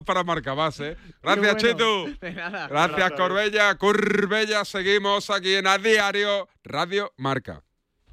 para Marcabase. Gracias, Chitu. De nada. Gracias, Corbella. Seguimos aquí en A Diario Radio Marca.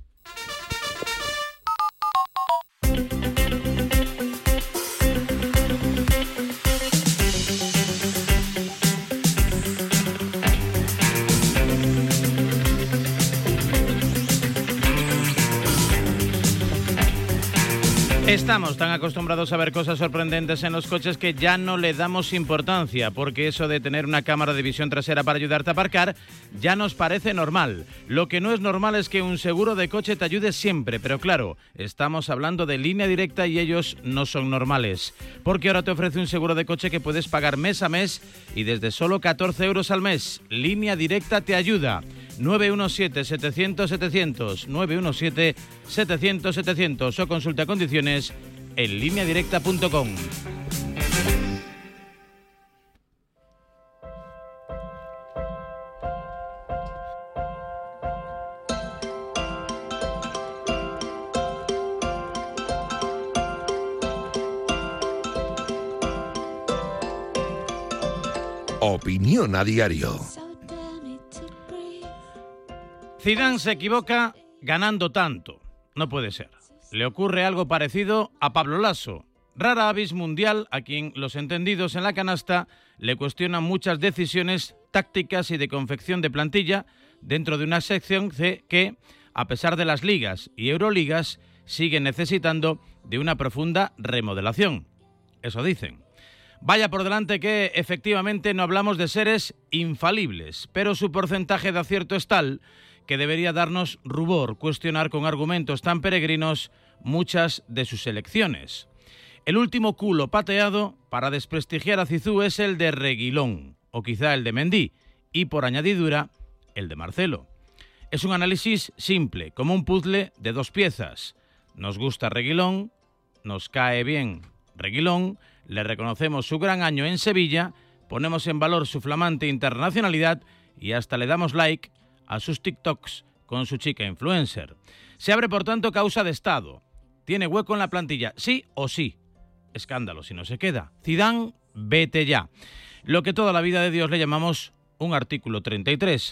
Estamos tan acostumbrados a ver cosas sorprendentes en los coches que ya no le damos importancia, porque eso de tener una cámara de visión trasera para ayudarte a aparcar ya nos parece normal. Lo que no es normal es que un seguro de coche te ayude siempre, pero claro, estamos hablando de Línea Directa y ellos no son normales, porque ahora te ofrece un seguro de coche que puedes pagar mes a mes y desde solo 14 euros al mes. Línea Directa te ayuda. 917-700-700, 917-700-700 o consulta condiciones en lineadirecta.com. Opinión a diario. Zidane se equivoca ganando tanto. No puede ser. Le ocurre algo parecido a Pablo Lasso. Rara avis mundial a quien los entendidos en la canasta le cuestionan muchas decisiones tácticas y de confección de plantilla dentro de una sección que, a pesar de las ligas y euroligas, sigue necesitando de una profunda remodelación. Eso dicen. Vaya por delante que efectivamente no hablamos de seres infalibles, pero su porcentaje de acierto es tal que debería darnos rubor cuestionar con argumentos tan peregrinos muchas de sus elecciones. El último culo pateado para desprestigiar a Zizou es el de Reguilón, o quizá el de Mendy, y por añadidura, el de Marcelo. Es un análisis simple, como un puzzle de dos piezas. Nos gusta Reguilón, nos cae bien Reguilón, le reconocemos su gran año en Sevilla, ponemos en valor su flamante internacionalidad y hasta le damos like a sus TikToks con su chica influencer. Se abre, por tanto, causa de Estado. ¿Tiene hueco en la plantilla? Sí o sí. Escándalo si no se queda. Zidane, vete ya. Lo que toda la vida de Dios le llamamos un artículo 33.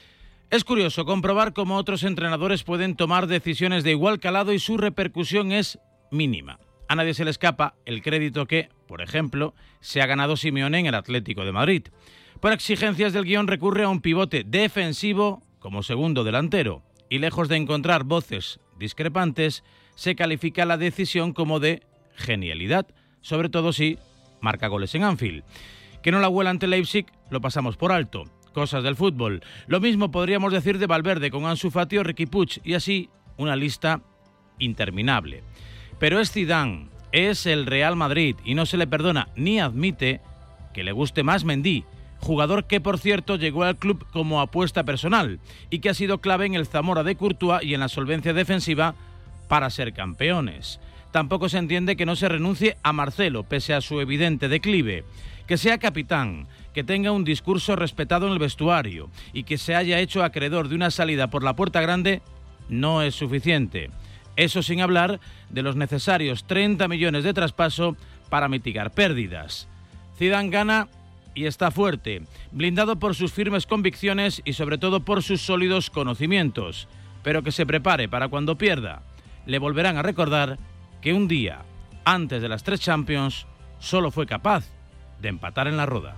Es curioso comprobar cómo otros entrenadores pueden tomar decisiones de igual calado y su repercusión es mínima. A nadie se le escapa el crédito que, por ejemplo, se ha ganado Simeone en el Atlético de Madrid. Por exigencias del guión recurre a un pivote defensivo como segundo delantero y lejos de encontrar voces discrepantes, se califica la decisión como de genialidad, sobre todo si marca goles en Anfield. Que no la huela ante Leipzig lo pasamos por alto. Cosas del fútbol. Lo mismo podríamos decir de Valverde con Ansu Fati o Riqui Puig y así una lista interminable. Pero es Zidane, es el Real Madrid y no se le perdona ni admite que le guste más Mendy, jugador que, por cierto, llegó al club como apuesta personal y que ha sido clave en el Zamora de Courtois y en la solvencia defensiva para ser campeones. Tampoco se entiende que no se renuncie a Marcelo, pese a su evidente declive, que sea capitán, que tenga un discurso respetado en el vestuario y que se haya hecho acreedor de una salida por la puerta grande no es suficiente. Eso sin hablar de los necesarios 30 millones de traspaso para mitigar pérdidas. Zidane gana y está fuerte, blindado por sus firmes convicciones y sobre todo por sus sólidos conocimientos. Pero que se prepare para cuando pierda. Le volverán a recordar que un día, antes de las 3 Champions, solo fue capaz de empatar en la Roda.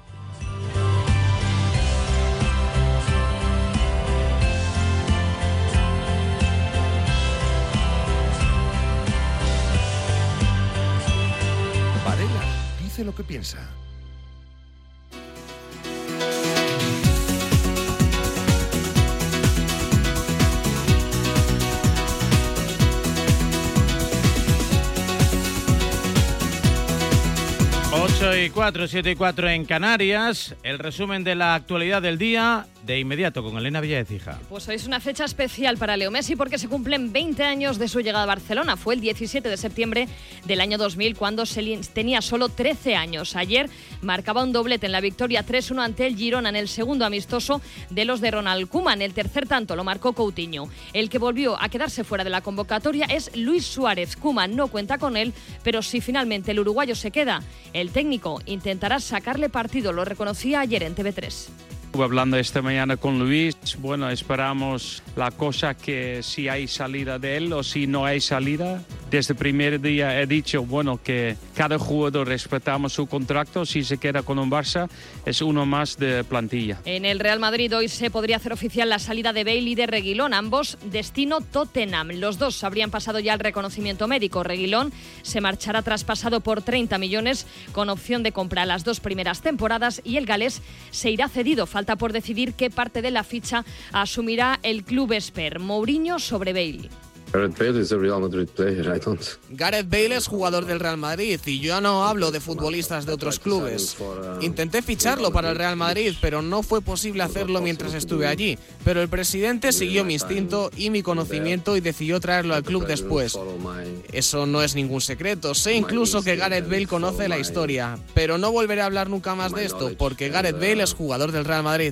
Varela dice lo que piensa. Y 4, 7 y 4 en Canarias, el resumen de la actualidad del día de inmediato con Elena Villaécija. Pues hoy es una fecha especial para Leo Messi porque se cumplen 20 años de su llegada a Barcelona. Fue el 17 de septiembre del año 2000 cuando tenía solo 13 años. Ayer marcaba un doblete en la victoria 3-1 ante el Girona en el segundo amistoso de los de Ronald Koeman. El tercer tanto lo marcó Coutinho. El que volvió a quedarse fuera de la convocatoria es Luis Suárez. Koeman no cuenta con él, pero si finalmente el uruguayo se queda, el técnico intentará sacarle partido, lo reconocía ayer en TV3. Estuve hablando esta mañana con Luis, bueno, esperamos la cosa que si hay salida de él o si no hay salida. Desde el primer día he dicho, bueno, que cada jugador respetamos su contrato, si se queda con un Barça es uno más de plantilla. En el Real Madrid hoy se podría hacer oficial la salida de Bale y de Reguilón, ambos destino Tottenham. Los dos habrían pasado ya el reconocimiento médico. Reguilón se marchará traspasado por 30 millones con opción de compra las 2 primeras temporadas y el galés se irá cedido. Falta por decidir qué parte de la ficha asumirá el club Esper. Mourinho sobre Bale. Gareth Bale es jugador del Real Madrid y yo no hablo de futbolistas de otros clubes. Intenté ficharlo para el Real Madrid, pero no fue posible hacerlo mientras estuve allí. Pero el presidente siguió mi instinto y mi conocimiento y decidió traerlo al club después. Eso no es ningún secreto. Sé incluso que Gareth Bale conoce la historia, pero no volveré a hablar nunca más de esto, porque Gareth Bale es jugador del Real Madrid.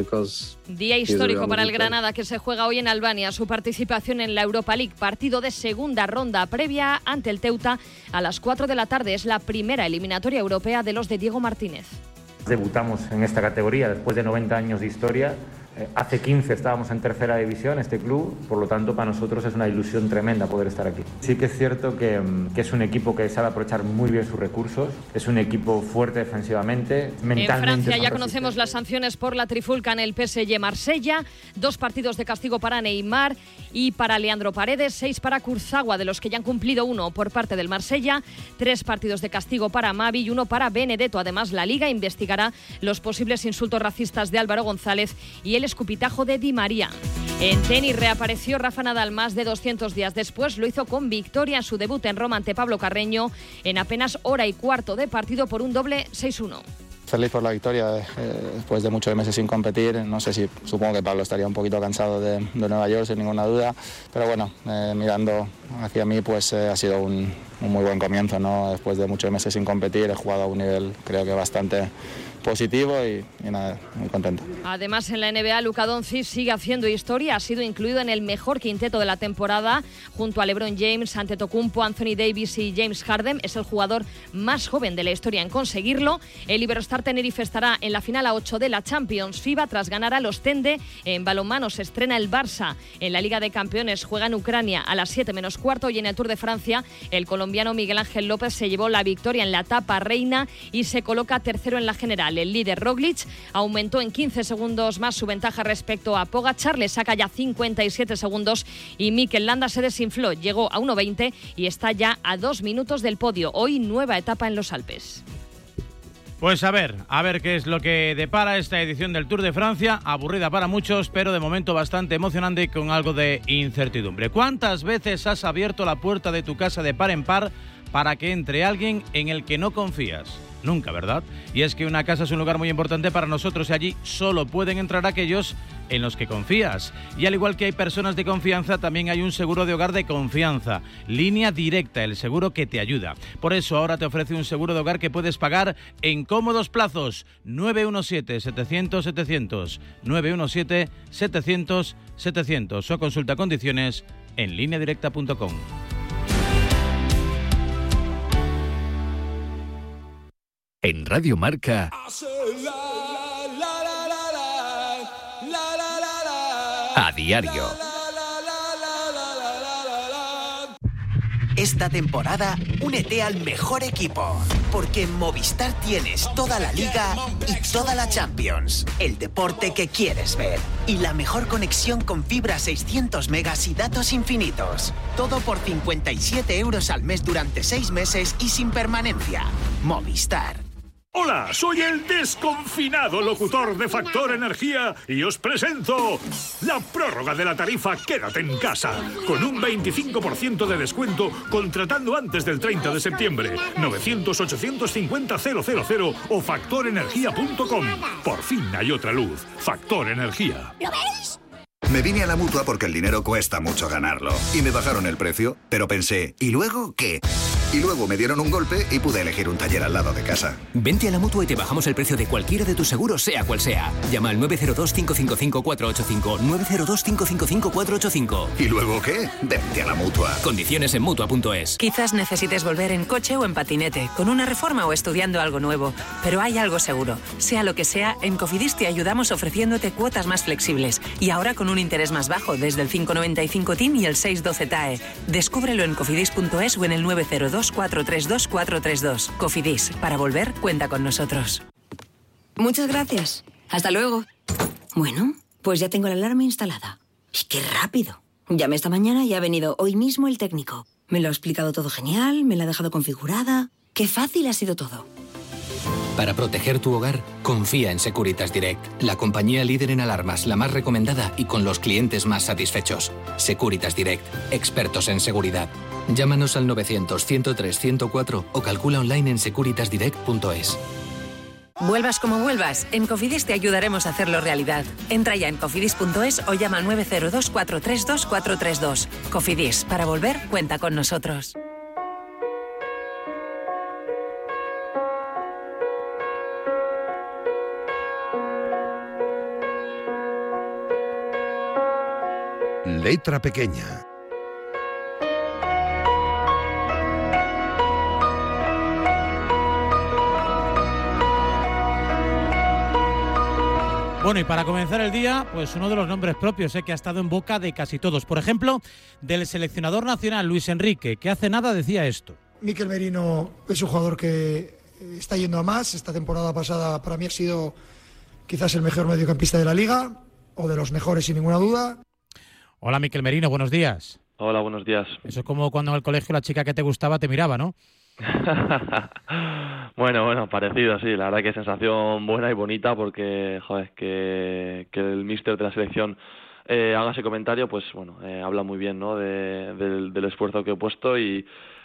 Día histórico para el Granada, que se juega hoy en Albania. Su participación en la Europa League, partido de segunda ronda previa ante el Teuta a las 4 de la tarde. Es la primera eliminatoria europea de los de Diego Martínez. Debutamos en esta categoría después de 90 años de historia. Hace 15 estábamos en tercera división, este club, por lo tanto para nosotros es una ilusión tremenda poder estar aquí. Sí que es cierto que es un equipo que sabe aprovechar muy bien sus recursos, es un equipo fuerte defensivamente, mentalmente. En Francia ya conocemos las sanciones por la trifulca en el PSG Marsella, 2 partidos de castigo para Neymar y para Leandro Paredes, 6 para Kurzawa, de los que ya han cumplido 1 por parte del Marsella, 3 partidos de castigo para Mavi y 1 para Benedetto. Además, la Liga investigará los posibles insultos racistas de Álvaro González y el escupitajo de Di María. En tenis reapareció Rafa Nadal más de 200 días después. Lo hizo con victoria en su debut en Roma ante Pablo Carreño en apenas hora y cuarto de partido por un doble 6-1. Feliz por la victoria después de muchos meses sin competir. No sé si, supongo que Pablo estaría un poquito cansado de Nueva York, sin ninguna duda, pero bueno, mirando hacia mí, pues ha sido un muy buen comienzo, ¿no? Después de muchos meses sin competir, he jugado a un nivel creo que bastante positivo y nada, muy contento. Además, en la NBA, Luka Doncic sigue haciendo historia. Ha sido incluido en el mejor quinteto de la temporada junto a LeBron James, Antetokounmpo, Anthony Davis y James Harden. Es el jugador más joven de la historia en conseguirlo. El Iberostar Tenerife estará en la final a 8 de la Champions FIBA tras ganar a los Tende. En balonmano se estrena el Barça en la Liga de Campeones. Juega en Ucrania a las 7 menos cuarto y en el Tour de Francia el colombiano Miguel Ángel López se llevó la victoria en la etapa reina y se coloca tercero en la general. El líder Roglic aumentó en 15 segundos más su ventaja respecto a Pogačar, le saca ya 57 segundos y Mikel Landa se desinfló, llegó a 1.20 y está ya a 2 minutos del podio. Hoy nueva etapa en los Alpes. Pues a ver qué es lo que depara esta edición del Tour de Francia, aburrida para muchos, pero de momento bastante emocionante y con algo de incertidumbre. ¿Cuántas veces has abierto la puerta de tu casa de par en par para que entre alguien en el que no confías? Nunca, ¿verdad? Y es que una casa es un lugar muy importante para nosotros y allí solo pueden entrar aquellos en los que confías. Y al igual que hay personas de confianza, también hay un seguro de hogar de confianza. Línea Directa, el seguro que te ayuda. Por eso ahora te ofrece un seguro de hogar que puedes pagar en cómodos plazos. 917-700-700. 917-700-700. O consulta condiciones en lineadirecta.com. En Radio Marca, a diario. Esta temporada, únete al mejor equipo, porque en Movistar tienes toda la Liga y toda la Champions, el deporte que quieres ver y la mejor conexión con fibra 600 megas y datos infinitos. Todo por 57 € al mes durante 6 meses y sin permanencia. Movistar. Hola, soy el desconfinado locutor de Factor Energía y os presento la prórroga de la tarifa Quédate en Casa, con un 25% de descuento contratando antes del 30 de septiembre. 900-850-000 o factorenergia.com. Por fin hay otra luz. Factor Energía. ¿Lo veis? Me vine a la Mutua porque el dinero cuesta mucho ganarlo. Y me bajaron el precio, pero pensé, ¿y luego qué? Y luego me dieron un golpe y pude elegir un taller al lado de casa. Vente a la Mutua y te bajamos el precio de cualquiera de tus seguros, sea cual sea. Llama al 902-555-485. 902-555-485. ¿Y luego qué? Vente a la Mutua. Condiciones en Mutua.es. Quizás necesites volver en coche o en patinete, con una reforma o estudiando algo nuevo. Pero hay algo seguro. Sea lo que sea, en Cofidis te ayudamos ofreciéndote cuotas más flexibles. Y ahora con un interés más bajo, desde el 5,95 TIN y el 6,12 TAE. Descúbrelo en cofidis.es o en el 902-432-432. Cofidis, para volver, cuenta con nosotros. Muchas gracias. Hasta luego. Bueno, pues ya tengo la alarma instalada. ¡Y qué rápido! Llamé esta mañana y ha venido hoy mismo el técnico. Me lo ha explicado todo genial, me la ha dejado configurada. ¡Qué fácil ha sido todo! Para proteger tu hogar, confía en Securitas Direct, la compañía líder en alarmas, la más recomendada y con los clientes más satisfechos. Securitas Direct, expertos en seguridad. Llámanos al 900-103-104 o calcula online en securitasdirect.es. Vuelvas como vuelvas, en Cofidis te ayudaremos a hacerlo realidad. Entra ya en cofidis.es o llama al 902-432-432. Cofidis, para volver, cuenta con nosotros. Letra pequeña. Bueno, y para comenzar el día, pues uno de los nombres propios que ha estado en boca de casi todos. Por ejemplo, del seleccionador nacional Luis Enrique, que hace nada decía esto. Mikel Merino es un jugador que está yendo a más. Esta temporada pasada para mí ha sido quizás el mejor mediocampista de la Liga, o de los mejores sin ninguna duda. Hola Mikel Merino, buenos días. Hola, buenos días. Eso es como cuando en el colegio la chica que te gustaba te miraba, ¿no? Bueno, parecido, sí. La verdad que sensación buena y bonita porque, joder, que el míster de la selección haga ese comentario, pues bueno, habla muy bien, ¿no? Del esfuerzo que he puesto y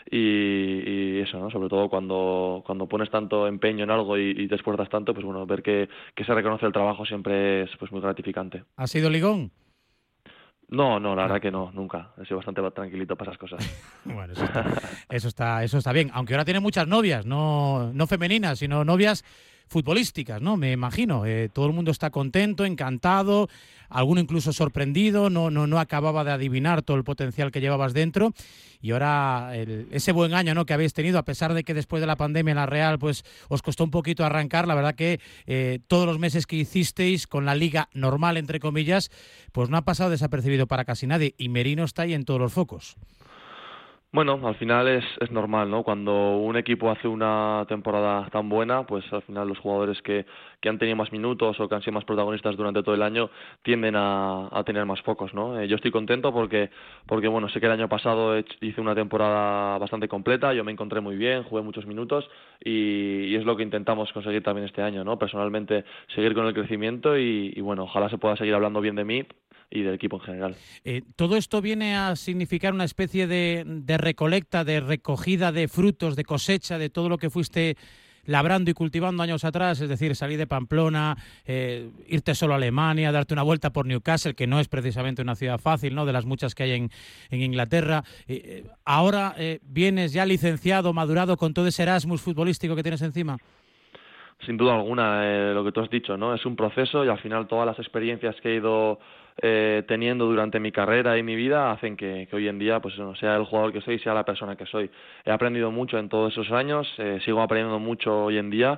eso, ¿no? Sobre todo cuando pones tanto empeño en algo y te esfuerzas tanto, pues bueno, ver que se reconoce el trabajo siempre es pues muy gratificante. ¿Ha sido ligón? No, la verdad que no, nunca. He sido bastante tranquilito para esas cosas. Bueno, eso está bien. Aunque ahora tiene muchas novias, no femeninas, sino novias futbolísticas, ¿no? Me imagino. Todo el mundo está contento, encantado, alguno incluso sorprendido, no acababa de adivinar todo el potencial que llevabas dentro. Y ahora ese buen año, ¿no?, que habéis tenido, a pesar de que después de la pandemia en la Real pues os costó un poquito arrancar, la verdad que todos los meses que hicisteis con la liga normal, entre comillas, pues no ha pasado desapercibido para casi nadie, y Merino está ahí en todos los focos. Bueno, al final es normal, ¿no? Cuando un equipo hace una temporada tan buena, pues al final los jugadores que han tenido más minutos o que han sido más protagonistas durante todo el año tienden a tener más focos, ¿no? Yo estoy contento porque bueno, sé que el año pasado hice una temporada bastante completa, yo me encontré muy bien, jugué muchos minutos y es lo que intentamos conseguir también este año, ¿no? Personalmente, seguir con el crecimiento y bueno, ojalá se pueda seguir hablando bien de mí y del equipo en general. ¿Todo esto viene a significar una especie de recolecta, de recogida de frutos, de cosecha, de todo lo que fuiste labrando y cultivando años atrás? Es decir, salir de Pamplona, irte solo a Alemania, darte una vuelta por Newcastle, que no es precisamente una ciudad fácil, ¿no?, de las muchas que hay en Inglaterra. Ahora vienes ya licenciado, madurado, con todo ese Erasmus futbolístico que tienes encima. Sin duda alguna, lo que tú has dicho, ¿no? Es un proceso y al final todas las experiencias que he ido teniendo durante mi carrera y mi vida hacen que hoy en día pues no sea el jugador que soy, sea la persona que soy. He aprendido mucho en todos esos años, sigo aprendiendo mucho hoy en día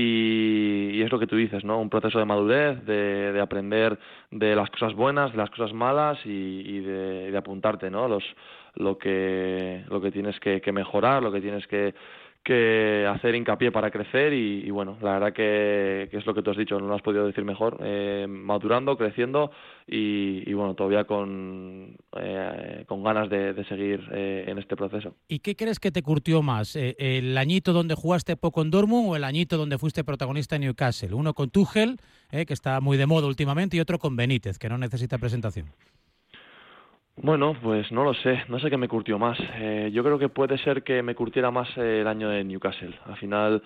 y es lo que tú dices, ¿no? Un proceso de madurez, de aprender de las cosas buenas, de las cosas malas y de apuntarte, ¿no? Lo que tienes que mejorar, lo que tienes que hacer hincapié para crecer y bueno, la verdad que es lo que tú has dicho, no lo has podido decir mejor, madurando, creciendo y bueno, todavía con ganas de seguir en este proceso. ¿Y qué crees que te curtió más? ¿El añito donde jugaste poco en Dortmund o el añito donde fuiste protagonista en Newcastle? Uno con Tuchel, que está muy de moda últimamente, y otro con Benítez, que no necesita presentación. Bueno, pues no lo sé, no sé qué me curtió más. Yo creo que puede ser que me curtiera más el año de Newcastle. Al final,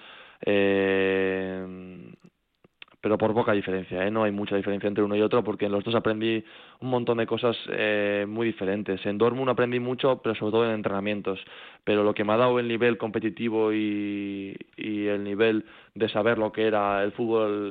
pero por poca diferencia, no hay mucha diferencia entre uno y otro, porque en los dos aprendí un montón de cosas muy diferentes. En Dortmund aprendí mucho, pero sobre todo en entrenamientos. Pero lo que me ha dado el nivel competitivo y el nivel de saber lo que era el fútbol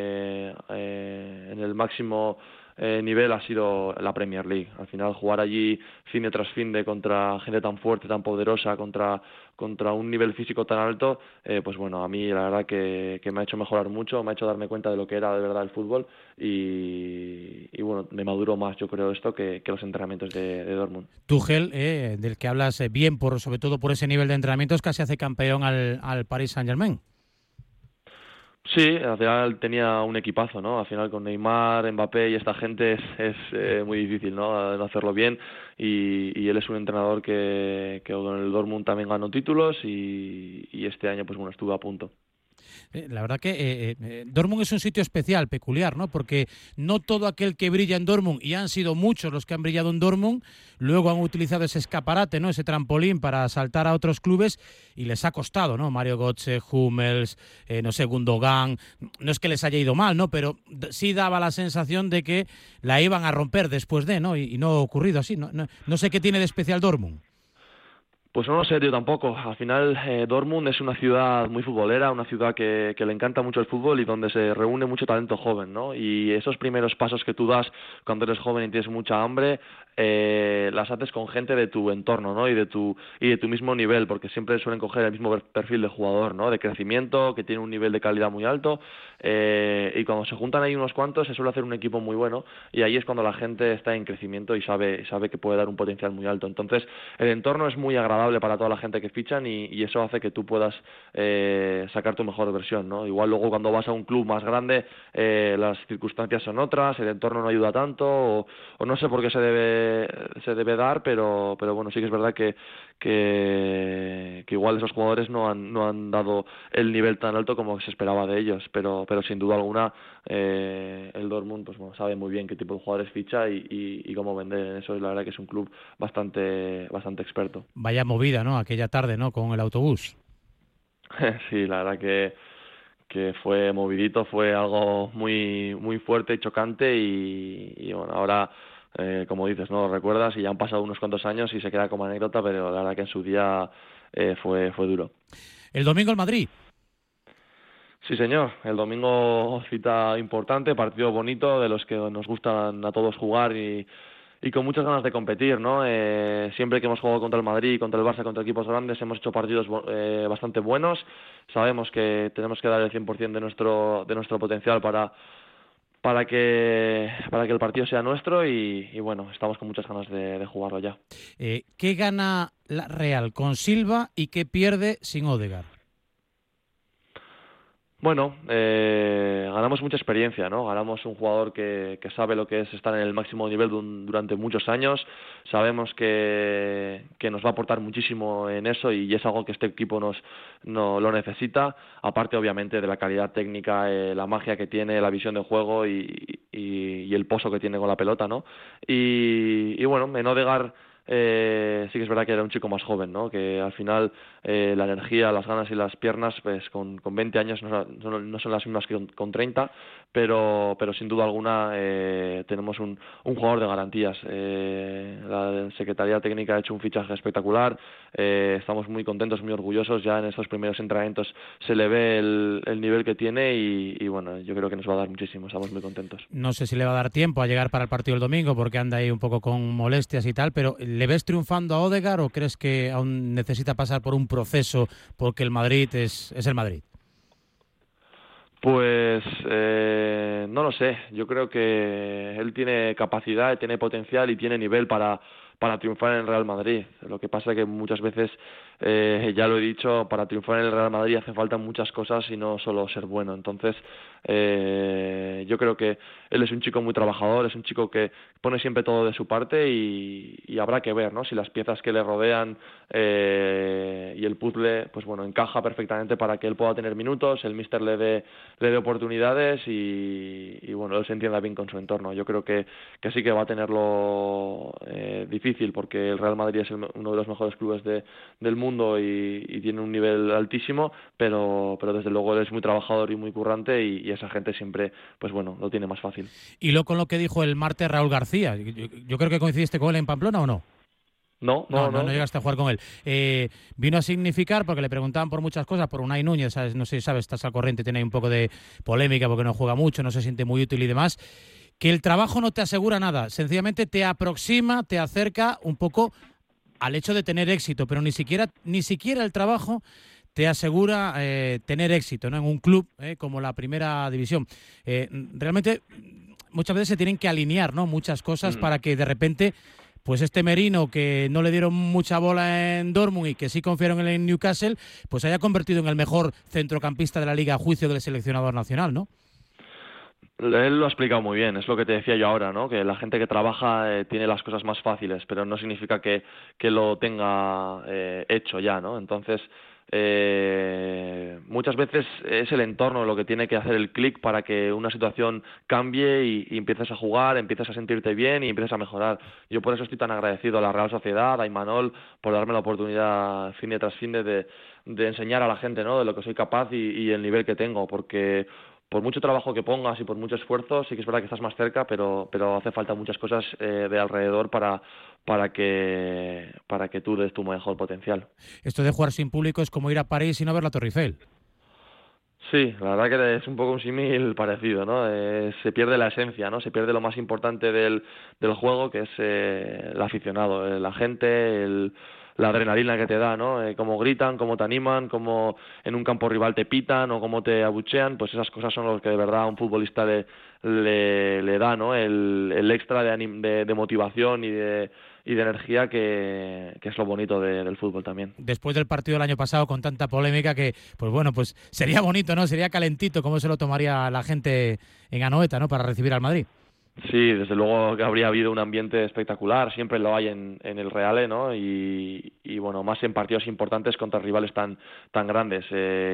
en el máximo nivel ha sido la Premier League. Al final jugar allí fin de tras fin de contra gente tan fuerte, tan poderosa, contra un nivel físico tan alto, pues bueno, a mí la verdad que me ha hecho mejorar mucho, me ha hecho darme cuenta de lo que era de verdad el fútbol y bueno, me maduró más yo creo esto que los entrenamientos de Dortmund. Tuchel, del que hablas bien, sobre todo por ese nivel de entrenamientos, casi hace campeón al Paris Saint-Germain. Sí, al final tenía un equipazo, ¿no? Al final con Neymar, Mbappé y esta gente es muy difícil, ¿no? Hacerlo bien y él es un entrenador que con el Dortmund también ganó títulos y este año pues bueno estuvo a punto. La verdad que Dortmund es un sitio especial, peculiar, ¿no? Porque no todo aquel que brilla en Dortmund, y han sido muchos los que han brillado en Dortmund, luego han utilizado ese escaparate, ¿no? Ese trampolín para saltar a otros clubes y les ha costado, ¿no? Mario Götze, Hummels, no sé, Gundogan, no es que les haya ido mal, ¿no? Pero sí daba la sensación de que la iban a romper después de, ¿no? Y no ha ocurrido así, no sé qué tiene de especial Dortmund. Pues no lo sé yo tampoco. Al final Dortmund es una ciudad muy futbolera, una ciudad que le encanta mucho el fútbol y donde se reúne mucho talento joven, ¿no? Y esos primeros pasos que tú das cuando eres joven y tienes mucha hambre, las haces con gente de tu entorno, ¿no? Y de tu mismo nivel, porque siempre suelen coger el mismo perfil de jugador, ¿no? De crecimiento, que tiene un nivel de calidad muy alto, y cuando se juntan ahí unos cuantos se suele hacer un equipo muy bueno y ahí es cuando la gente está en crecimiento y sabe que puede dar un potencial muy alto. Entonces el entorno es muy agradable para toda la gente que fichan y eso hace que tú puedas sacar tu mejor versión, ¿no? Igual luego cuando vas a un club más grande las circunstancias son otras, el entorno no ayuda tanto o no sé por qué se debe dar, pero bueno, sí que es verdad que igual esos jugadores no han dado el nivel tan alto como se esperaba de ellos, pero sin duda alguna el Dortmund pues bueno, sabe muy bien qué tipo de jugadores ficha y cómo vender en eso, y la verdad que es un club bastante experto. Vaya movida, ¿no? Aquella tarde, ¿no? Con el autobús. Sí, la verdad que fue movidito, fue algo muy muy fuerte y chocante y bueno, ahora como dices, ¿no? Lo recuerdas y ya han pasado unos cuantos años y se queda como anécdota, pero la verdad que en su día fue duro. El domingo el Madrid. Sí, señor. El domingo cita importante, partido bonito, de los que nos gustan a todos jugar y con muchas ganas de competir, ¿no? Siempre que hemos jugado contra el Madrid, contra el Barça, contra equipos grandes, hemos hecho partidos bastante buenos. Sabemos que tenemos que dar el 100% de nuestro potencial para que el partido sea nuestro y bueno, estamos con muchas ganas de jugarlo ya. ¿Qué gana la Real con Silva y qué pierde sin Ødegaard? Bueno, ganamos mucha experiencia, ¿no? Ganamos un jugador que sabe lo que es estar en el máximo nivel durante muchos años. Sabemos que nos va a aportar muchísimo en eso y es algo que este equipo no lo necesita. Aparte, obviamente, de la calidad técnica, la magia que tiene, la visión de juego y el pozo que tiene con la pelota, ¿no? Y bueno, en Ødegaard sí que es verdad que era un chico más joven, ¿no? Que al final la energía, las ganas y las piernas, pues con 20 años no son las mismas que con 30, pero sin duda alguna tenemos un jugador de garantías. La Secretaría Técnica ha hecho un fichaje espectacular, estamos muy contentos, muy orgullosos. Ya en estos primeros entrenamientos se le ve el nivel que tiene y bueno, yo creo que nos va a dar muchísimo, estamos muy contentos. No sé si le va a dar tiempo a llegar para el partido el domingo porque anda ahí un poco con molestias y tal, pero ¿le ves triunfando a Ødegaard o crees que aún necesita pasar por un proceso porque el Madrid es el Madrid? Pues no lo sé, yo creo que él tiene capacidad, tiene potencial y tiene nivel para triunfar en el Real Madrid. Lo que pasa es que muchas veces ya lo he dicho, para triunfar en el Real Madrid hace falta muchas cosas y no solo ser bueno. Entonces, yo creo que él es un chico muy trabajador, es un chico que pone siempre todo de su parte y habrá que ver, ¿no?, si las piezas que le rodean y el puzzle, pues bueno, encaja perfectamente para que él pueda tener minutos, el míster le dé oportunidades y bueno, él se entienda bien con su entorno. Yo creo que sí que va a tenerlo difícil, porque el Real Madrid es uno de los mejores clubes del mundo y tiene un nivel altísimo, pero desde luego él es muy trabajador y muy currante y esa gente siempre, pues bueno, lo tiene más fácil. Y lo con lo que dijo el martes Raúl García, yo creo que coincidiste con él en Pamplona, ¿o no? No llegaste a jugar con él. Vino a significar, porque le preguntaban por muchas cosas, por Unai Núñez, ¿sabes? No sé si sabes, estás al corriente, tiene ahí un poco de polémica porque no juega mucho, no se siente muy útil y demás, que el trabajo no te asegura nada, sencillamente te aproxima, te acerca un poco al hecho de tener éxito, pero ni siquiera el trabajo te asegura tener éxito, ¿no?, en un club como la Primera División. Realmente muchas veces se tienen que alinear, ¿no?, muchas cosas para que de repente pues este Merino, que no le dieron mucha bola en Dortmund y que sí confiaron en el Newcastle, pues se haya convertido en el mejor centrocampista de la Liga a juicio del seleccionador nacional, ¿no? Él lo ha explicado muy bien, es lo que te decía yo ahora, ¿no?, que la gente que trabaja tiene las cosas más fáciles, pero no significa que lo tenga hecho ya, ¿no? Entonces, muchas veces es el entorno lo que tiene que hacer el clic para que una situación cambie y empieces a jugar, empieces a sentirte bien y empieces a mejorar. Yo por eso estoy tan agradecido a la Real Sociedad, a Imanol, por darme la oportunidad fin de tras fin de enseñar a la gente, ¿no?, de lo que soy capaz y el nivel que tengo, porque por mucho trabajo que pongas y por mucho esfuerzo, sí que es verdad que estás más cerca, pero hace falta muchas cosas de alrededor para que tú des tu mejor potencial. Esto de jugar sin público es como ir a París y no ver la Torre Eiffel. Sí, la verdad que es un poco un símil parecido, ¿no? Se pierde la esencia, ¿no? Se pierde lo más importante del juego, que es el aficionado, la gente, la adrenalina que te da, ¿no? Cómo gritan, cómo te animan, cómo en un campo rival te pitan o cómo te abuchean, pues esas cosas son lo que de verdad a un futbolista le da, ¿no?, el extra de motivación y de energía que es lo bonito del fútbol también. Después del partido del año pasado con tanta polémica que, pues bueno, pues sería bonito, ¿no? Sería calentito cómo se lo tomaría la gente en Anoeta, ¿no?, para recibir al Madrid. Sí, desde luego que habría habido un ambiente espectacular, siempre lo hay en el Real, ¿no? Y bueno, más en partidos importantes contra rivales tan grandes.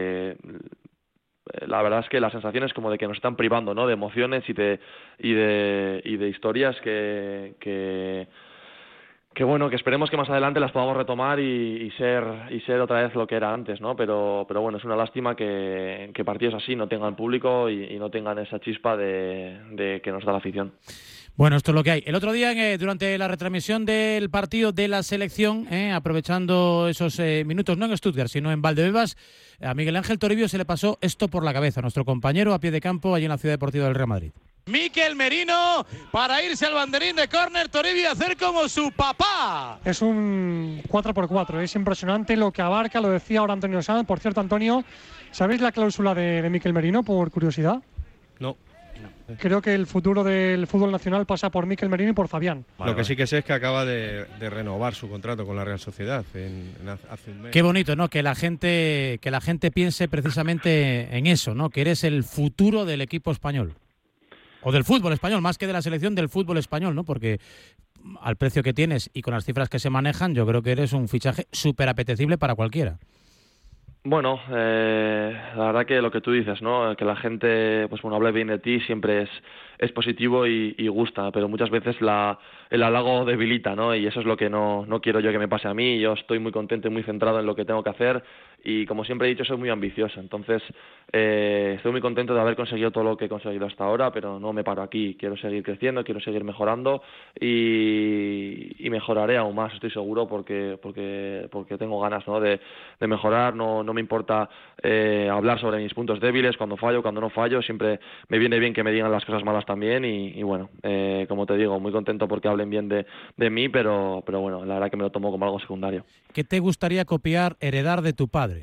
La verdad es que la sensación es como de que nos están privando, ¿no?, de emociones y de historias que bueno, que esperemos que más adelante las podamos retomar y ser otra vez lo que era antes, ¿no? Pero bueno, es una lástima que partidos así no tengan público y no tengan esa chispa de que nos da la afición. Bueno, esto es lo que hay. El otro día, durante la retransmisión del partido de la selección, aprovechando esos minutos, no en Stuttgart, sino en Valdebebas, a Miguel Ángel Toribio se le pasó esto por la cabeza, nuestro compañero a pie de campo allí en la Ciudad Deportiva del Real Madrid. Mikel Merino para irse al banderín de córner, Toribio a hacer como su papá. Es un 4x4, es impresionante lo que abarca, lo decía ahora Antonio Sanz. Por cierto, Antonio, ¿sabéis la cláusula de Mikel Merino, por curiosidad? No. Creo que el futuro del fútbol nacional pasa por Mikel Merino y por Fabián. Lo que sí que sé es que acaba de renovar su contrato con la Real Sociedad hace un mes. Qué bonito, ¿no?, que la gente piense precisamente en eso, ¿no?, que eres el futuro del equipo español. O del fútbol español, más que de la selección, del fútbol español, ¿no? Porque al precio que tienes y con las cifras que se manejan, yo creo que eres un fichaje súper apetecible para cualquiera. Bueno, la verdad que lo que tú dices, ¿no?, que la gente, pues bueno, hable bien de ti siempre es positivo y gusta, pero muchas veces el halago debilita, ¿no?, y eso es lo que no quiero yo que me pase a mí. Yo estoy muy contento y muy centrado en lo que tengo que hacer y, como siempre he dicho, soy muy ambicioso. Entonces, estoy muy contento de haber conseguido todo lo que he conseguido hasta ahora, pero no me paro aquí. Quiero seguir creciendo, quiero seguir mejorando y mejoraré aún más, estoy seguro, porque tengo ganas, ¿no?, de mejorar. No me importa hablar sobre mis puntos débiles, cuando fallo, cuando no fallo. Siempre me viene bien que me digan las cosas malas también y bueno, como te digo, muy contento porque hablen bien de mí, pero bueno, la verdad que me lo tomo como algo secundario. ¿Qué te gustaría copiar, heredar de tu padre?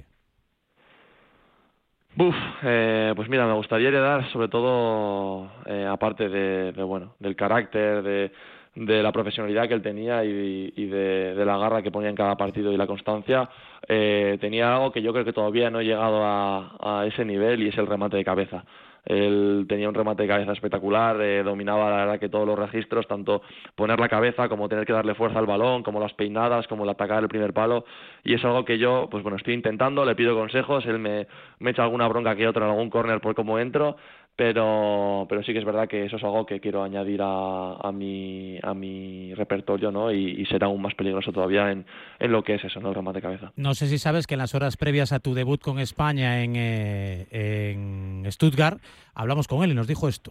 Pues mira, me gustaría heredar sobre todo, aparte del carácter, la profesionalidad que él tenía y de la garra que ponía en cada partido y la constancia. Tenía algo que yo creo que todavía no he llegado a ese nivel, y es el remate de cabeza. Él tenía un remate de cabeza espectacular, dominaba la verdad que todos los registros, tanto poner la cabeza como tener que darle fuerza al balón, como las peinadas, como el atacar el primer palo, y es algo que yo, pues bueno, estoy intentando, le pido consejos, él me echa alguna bronca que otra en algún córner por cómo entro, pero sí que es verdad que eso es algo que quiero añadir a mi repertorio, ¿no? Y será aún más peligroso todavía en lo que es eso, ¿no? El remate de cabeza. No sé si sabes que en las horas previas a tu debut con España en Stuttgart, hablamos con él y nos dijo esto.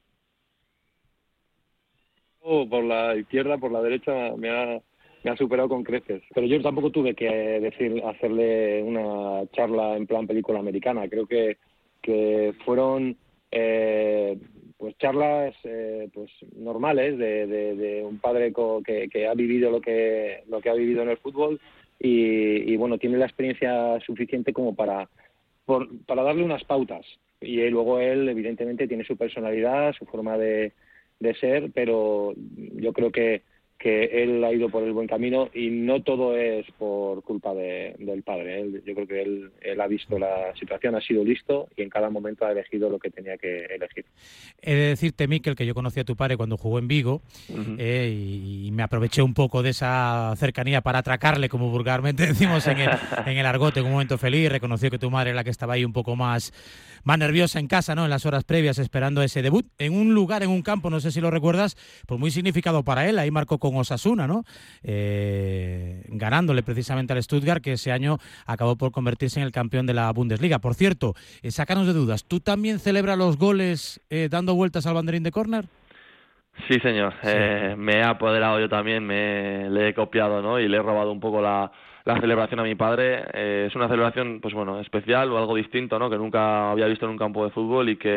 Por la izquierda, por la derecha, me ha superado con creces. Pero yo tampoco tuve que hacerle una charla en plan película americana. Creo que fueron pues charlas pues normales de un padre que ha vivido lo que ha vivido en el fútbol y bueno, tiene la experiencia suficiente como para darle unas pautas, y luego él evidentemente tiene su personalidad, su forma de ser, pero yo creo que él ha ido por el buen camino y no todo es por culpa del padre. Yo creo que él ha visto la situación, ha sido listo y en cada momento ha elegido lo que tenía que elegir. He de decirte, Mikel, que yo conocí a tu padre cuando jugó en Vigo, y me aproveché un poco de esa cercanía para atracarle, como vulgarmente decimos en el argot, en un momento feliz. Reconoció que tu madre era la que estaba ahí un poco más nerviosa en casa, ¿no? En las horas previas, esperando ese debut en un lugar, en un campo, no sé si lo recuerdas, pues muy significado para él. Ahí marcó con Osasuna, ¿no? Ganándole precisamente al Stuttgart, que ese año acabó por convertirse en el campeón de la Bundesliga. Por cierto, sácanos de dudas, ¿tú también celebras los goles dando vueltas al banderín de córner? Sí, señor. Sí. Me he apoderado yo también, le he copiado, ¿no? Y le he robado un poco la celebración a mi padre. Es una celebración, pues bueno, especial o algo distinto, ¿no? Que nunca había visto en un campo de fútbol y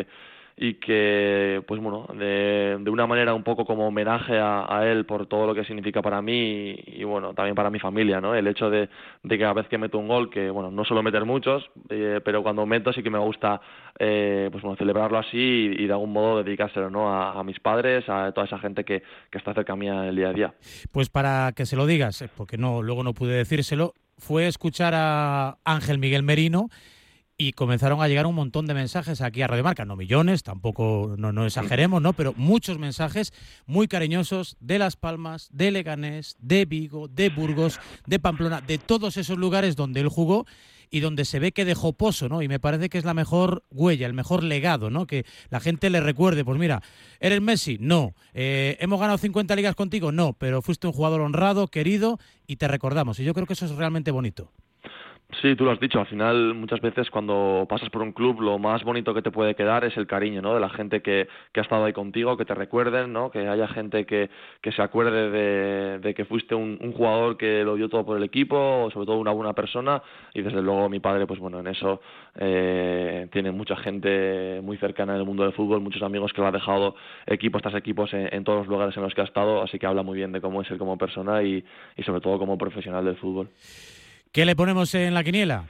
que pues bueno, de una manera un poco como homenaje a él por todo lo que significa para mí y bueno, también para mi familia, ¿no? El hecho de que cada vez que meto un gol, que bueno, no suelo meter muchos, pero cuando meto sí que me gusta pues bueno, celebrarlo así y de algún modo dedicárselo, ¿no? A mis padres, a toda esa gente que está cerca mía el día a día. Pues para que se lo digas, porque luego no pude decírselo, fue escuchar a Ángel Miguel Merino y comenzaron a llegar un montón de mensajes aquí a Radio Marca, no millones, tampoco no exageremos, ¿no? Pero muchos mensajes muy cariñosos de Las Palmas, de Leganés, de Vigo, de Burgos, de Pamplona, de todos esos lugares donde él jugó y donde se ve que dejó pozo, ¿no? Y me parece que es la mejor huella, el mejor legado, ¿no? Que la gente le recuerde, pues mira, ¿eres Messi? No. ¿Hemos ganado 50 ligas contigo? No, pero fuiste un jugador honrado, querido y te recordamos. Y yo creo que eso es realmente bonito. Sí, tú lo has dicho, al final muchas veces cuando pasas por un club lo más bonito que te puede quedar es el cariño, ¿no? De la gente que ha estado ahí contigo, que te recuerden, ¿no? Que haya gente que se acuerde de que fuiste un jugador que lo dio todo por el equipo, o sobre todo una buena persona, y desde luego mi padre, pues bueno, en eso tiene mucha gente muy cercana en el mundo del fútbol, muchos amigos que lo han dejado equipos tras equipos en todos los lugares en los que ha estado, así que habla muy bien de cómo es él como persona y sobre todo como profesional del fútbol. ¿Qué le ponemos en la quiniela?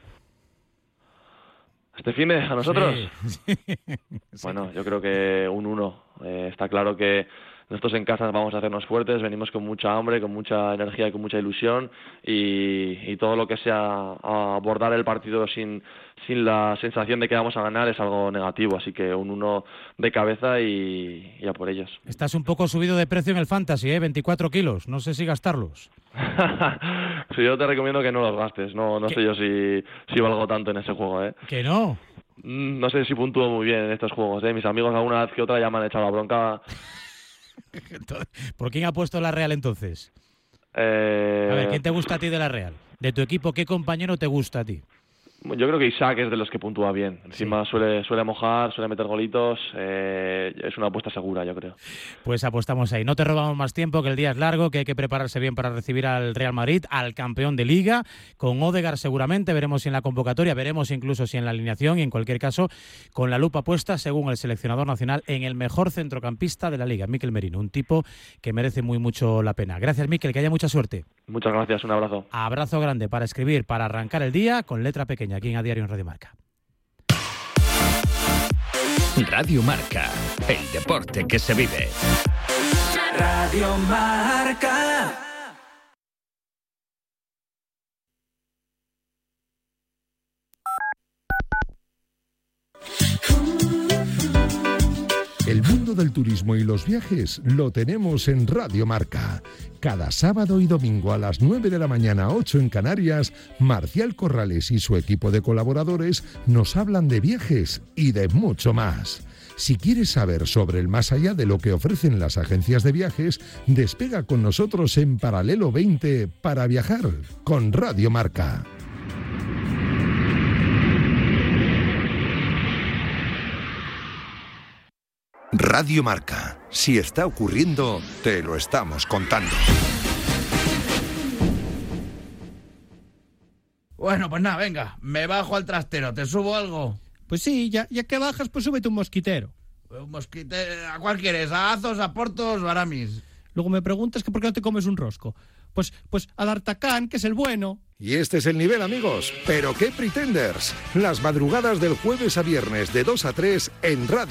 ¿Este fin de a nosotros? Sí. Bueno, yo creo que un 1. Está claro que nosotros en casa vamos a hacernos fuertes, venimos con mucha hambre, con mucha energía y con mucha ilusión y todo lo que sea abordar el partido sin la sensación de que vamos a ganar es algo negativo, así que un 1 de cabeza y ya por ellos. Estás un poco subido de precio en el Fantasy, 24 kilos, no sé si gastarlos. Sí, yo te recomiendo que no los gastes, no sé yo si valgo tanto en ese juego, ¿eh? ¿Que no? No sé si puntúo muy bien en estos juegos, ¿eh? Mis amigos alguna vez que otra ya me han echado la bronca. ¿Por quién ha puesto la Real entonces? A ver, ¿quién te gusta a ti de la Real? De tu equipo, ¿qué compañero te gusta a ti? Yo creo que Isaac es de los que puntúa bien. Encima sí. suele mojar, suele meter golitos. Es una apuesta segura, yo creo. Pues apostamos ahí. No te robamos más tiempo, que el día es largo, que hay que prepararse bien para recibir al Real Madrid, al campeón de Liga, con Odegaard seguramente. Veremos si en la convocatoria, veremos incluso si en la alineación y en cualquier caso con la lupa puesta, según el seleccionador nacional, en el mejor centrocampista de la Liga, Mikel Merino. Un tipo que merece muy mucho la pena. Gracias, Mikel, que haya mucha suerte. Muchas gracias, un abrazo. Abrazo grande para escribir, para arrancar el día con letra pequeña aquí en A Diario en Radio Marca. Radio Marca, el deporte que se vive. Radio Marca. El mundo del turismo y los viajes lo tenemos en Radio Marca. Cada sábado y domingo a las 9 de la mañana, 8 en Canarias, Marcial Corrales y su equipo de colaboradores nos hablan de viajes y de mucho más. Si quieres saber sobre el más allá de lo que ofrecen las agencias de viajes, despega con nosotros en Paralelo 20 para viajar con Radio Marca. Radio Marca. Si está ocurriendo, te lo estamos contando. Bueno, pues nada, venga, me bajo al trastero, ¿te subo algo? Pues sí, ya que bajas, pues súbete un mosquitero. ¿Un mosquitero? ¿A cuál quieres? ¿A Azos, a Portos o a Aramis? Luego me preguntas que por qué no te comes un rosco. Pues al Artacán, que es el bueno. Y este es el nivel, amigos. ¿Pero qué pretenders? Las madrugadas del jueves a viernes de 2 a 3 en Radio